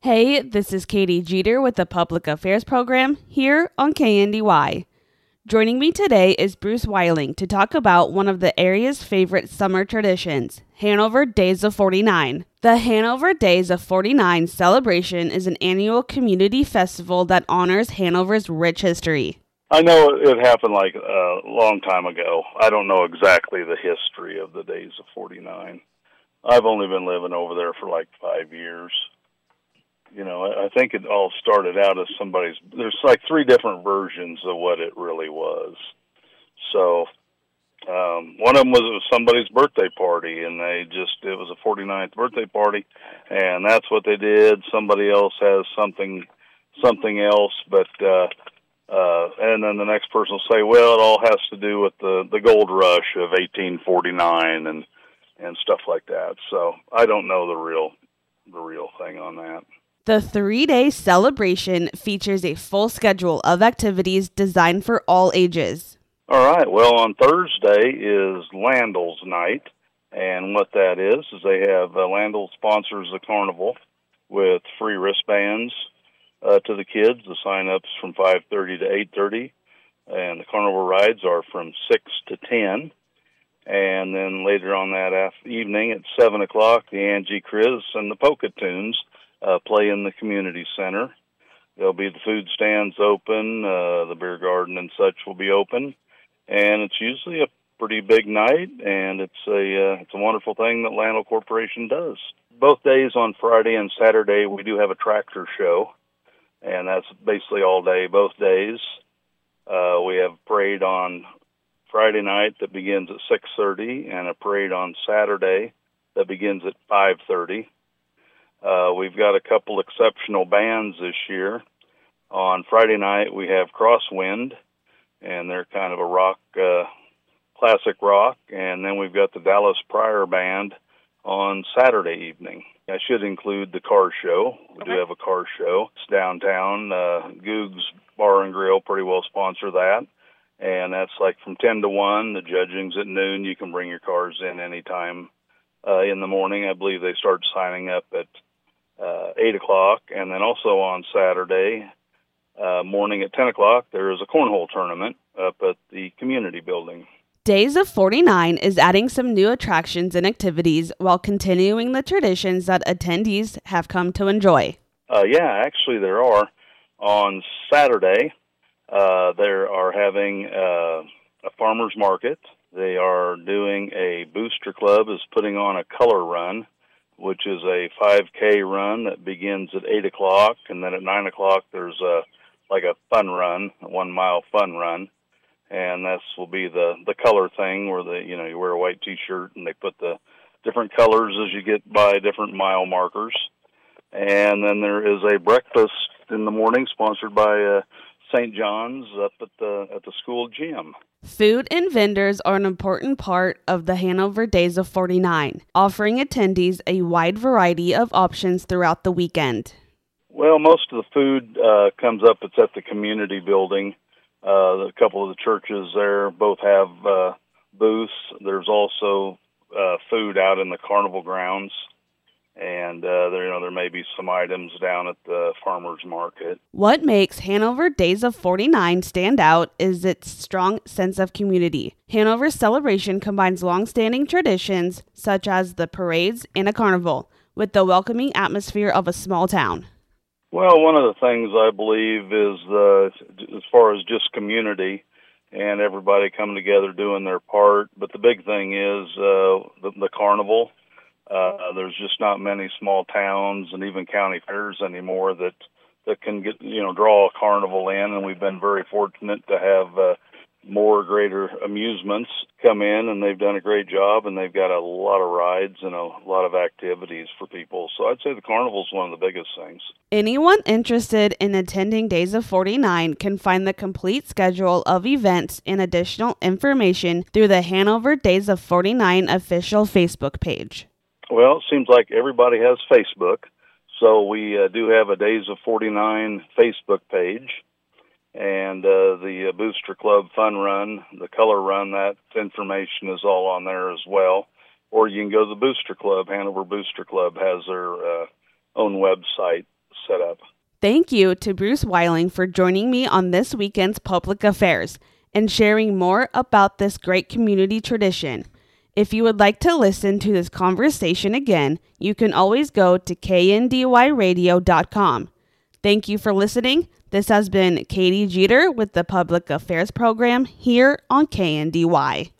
Hey, this is Katie Jeter with the Public Affairs Program here on KNDY. Joining me today is Bruce Weiling to talk about one of the area's favorite summer traditions, Hanover Days of 49. The Hanover Days of 49 celebration is an annual community festival that honors Hanover's rich history. I know it happened like a long time ago. I don't know exactly the history of the Days of 49. I've only been living over there for like 5 years. You know, I think it all started out as there's like three different versions of what it really was. So, one of them was somebody's birthday party, and it was a 49th birthday party, and that's what they did. Somebody else has something else, but, and then the next person will say, well, it all has to do with the gold rush of 1849 and stuff like that. So I don't know the real thing on that. The 3-day celebration features a full schedule of activities designed for all ages. All right. Well, on Thursday is Landell's night, and what that is they have Landell sponsors the carnival with free wristbands to the kids. The sign-ups from 5:30 to 8:30, and the carnival rides are from 6 to 10. And then later on that evening at 7 o'clock, the Angie Chris and the Polka Tunes play in the community center. There'll be the food stands open, the beer garden and such will be open, and it's usually a pretty big night, and it's a wonderful thing that Landell Corporation does. Both days, on Friday and Saturday, we do have a tractor show, and that's basically all day, both days. We have a parade on Friday night that begins at 6:30, and a parade on Saturday that begins at 5:30. We've got a couple exceptional bands this year. On Friday night, we have Crosswind, and they're kind of a rock, classic rock. And then we've got the Dallas Pryor Band on Saturday evening. I should include the car show. We do have a car show. It's downtown. Goog's Bar and Grill pretty well sponsor that. And that's like from 10 to 1. The judging's at noon. You can bring your cars in anytime in the morning. I believe they start signing up at 8 o'clock. And then also on Saturday morning at 10 o'clock, there is a cornhole tournament up at the community building. Days of 49 is adding some new attractions and activities while continuing the traditions that attendees have come to enjoy. Yeah, actually there are. On Saturday, they are having a farmer's market. They are doing a Booster Club is putting on a color run, which is a 5K run that begins at 8 o'clock, and then at 9 o'clock there's a fun run, a 1 mile fun run, and this will be the color thing where you wear a white T-shirt and they put the different colors as you get by different mile markers. And then there is a breakfast in the morning sponsored by St. John's up at the school gym. Food and vendors are an important part of the Hanover Days of 49, offering attendees a wide variety of options throughout the weekend. Well, most of the food comes up. It's at the community building. A couple of the churches there both have booths. There's also food out in the carnival grounds. And there may be some items down at the farmer's market. What makes Hanover Days of 49 stand out is its strong sense of community. Hanover's celebration combines long-standing traditions, such as the parades and a carnival, with the welcoming atmosphere of a small town. Well, one of the things I believe is as far as just community and everybody coming together doing their part. But the big thing is the carnival. There's just not many small towns and even county fairs anymore that can draw a carnival in, and we've been very fortunate to have more greater amusements come in, and they've done a great job, and they've got a lot of rides and a lot of activities for people. So I'd say the carnival's one of the biggest things. Anyone interested in attending Days of 49 can find the complete schedule of events and additional information through the Hanover Days of 49 official Facebook page. Well, it seems like everybody has Facebook, so we do have a Days of 49 Facebook page, and the Booster Club Fun Run, the Color Run, that information is all on there as well. Or you can go to the Booster Club. Hanover Booster Club has their own website. set up. Thank you to Bruce Weiling for joining me on this weekend's Public Affairs and sharing more about this great community tradition. If you would like to listen to this conversation again, you can always go to kndyradio.com. Thank you for listening. This has been Katie Jeter with the Public Affairs Program here on KNDY.